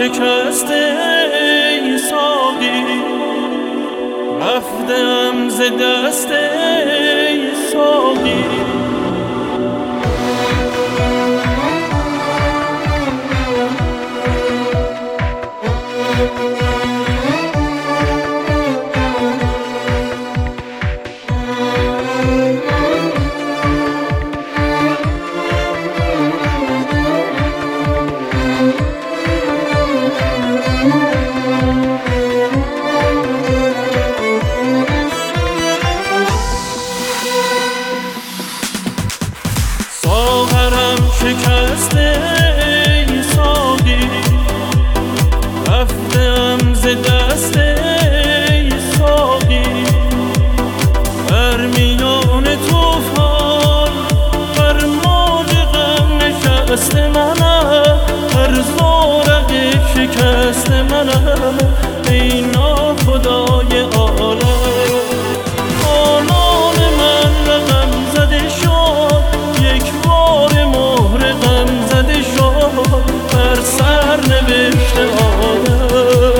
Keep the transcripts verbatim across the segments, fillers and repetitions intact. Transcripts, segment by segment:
شکسته ای ساقی، رفتم ز دست ای ساقی. ساغرم شکسته ای ساقی، رفتم ز دست ای ساقی. بر میان طوفان بر موج غم نشسته منم، هر زورق شکست منم ای ناخدای عالم. آنان من رقم زده شد، یک بار مهر غم زده شد بر سر نوشته آدم.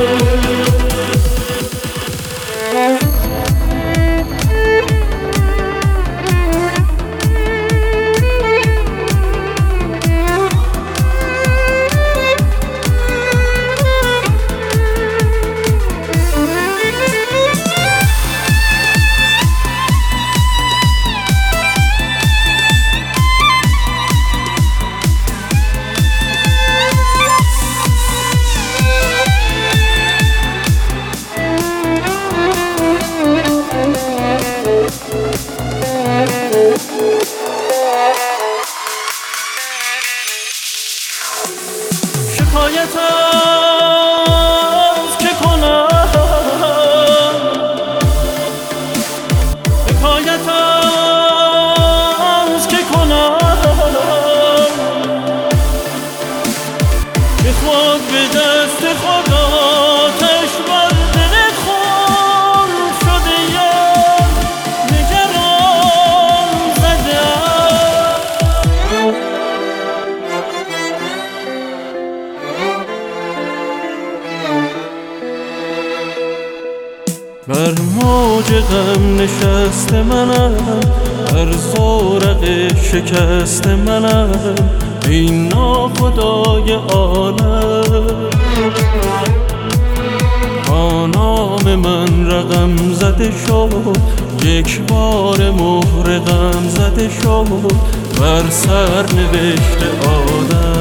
شکایت از که کنم، حکایت از که کنم، که خود به دست خود آتش بر دل خون شده یم نگران زدم. بر موج غم نشسته منم، هر زورق شکست منم ای ناخدای عالم. با نام من رقم زده شد، یک بار مهر غم زده شد بر سر نوشته آدم.